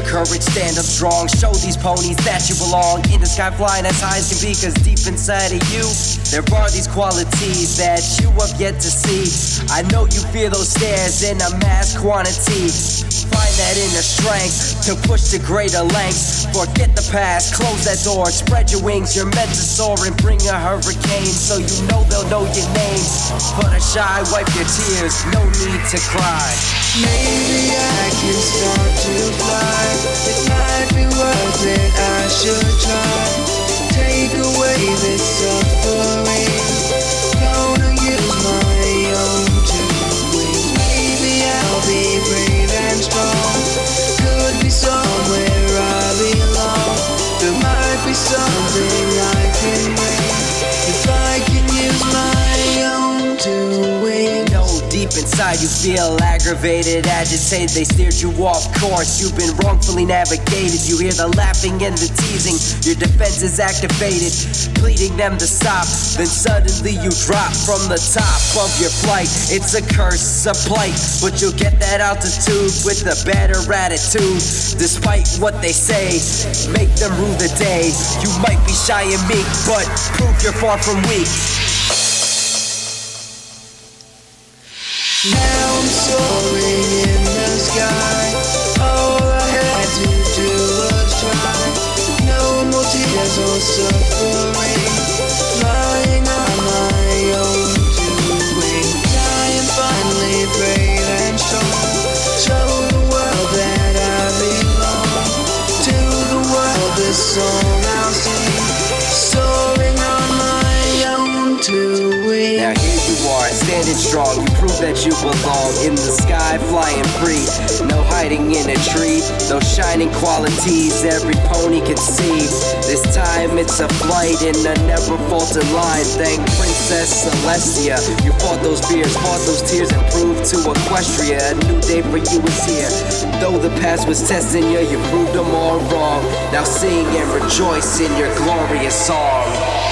your courage, stand up strong. Show these ponies that you belong. In the sky flying as high as can be, cause deep inside of you there are these qualities that you have yet to see. I know you feel those stares in a mass quantity. Find that inner strength to push to greater lengths. Forget the past, close that door, spread your wings. You're meant to soar and bring a hurricane, so you know they'll know your name. For the shy, wipe your tears, no need to cry. Maybe I can start to fly. It might be worth it, I should try. Take away this suffering. Gonna use my own two wings. Maybe I'll be brave and strong. Could be somewhere I belong. There might be something I can bring if I can use my own two wings. Deep inside you feel aggravated, agitated. They steered you off course, you've been wrongfully navigated. You hear the laughing and the teasing, your defense is activated, pleading them to stop. Then suddenly you drop from the top of your flight. It's a curse, a plight, but you'll get that altitude with a better attitude. Despite what they say, make them rue the day. You might be shy and meek, but prove you're far from weak. Now I'm soaring in the sky. All I had to do was try. No more tears or suffering. Flying on my own two wings. I am finally brave and strong. Show the world that I belong. To the world this song I'll sing. Soaring on my own two wings. Now here you are, standing strong. You prove that you belong in the sky, flying free. No hiding in a tree. Those shining qualities every pony can see. This time it's a flight in a never faltered line. Thank Princess Celestia. You fought those fears, fought those tears, and proved to Equestria a new day for you is here. Though the past was testing you, you proved them all wrong. Now sing and rejoice in your glorious song.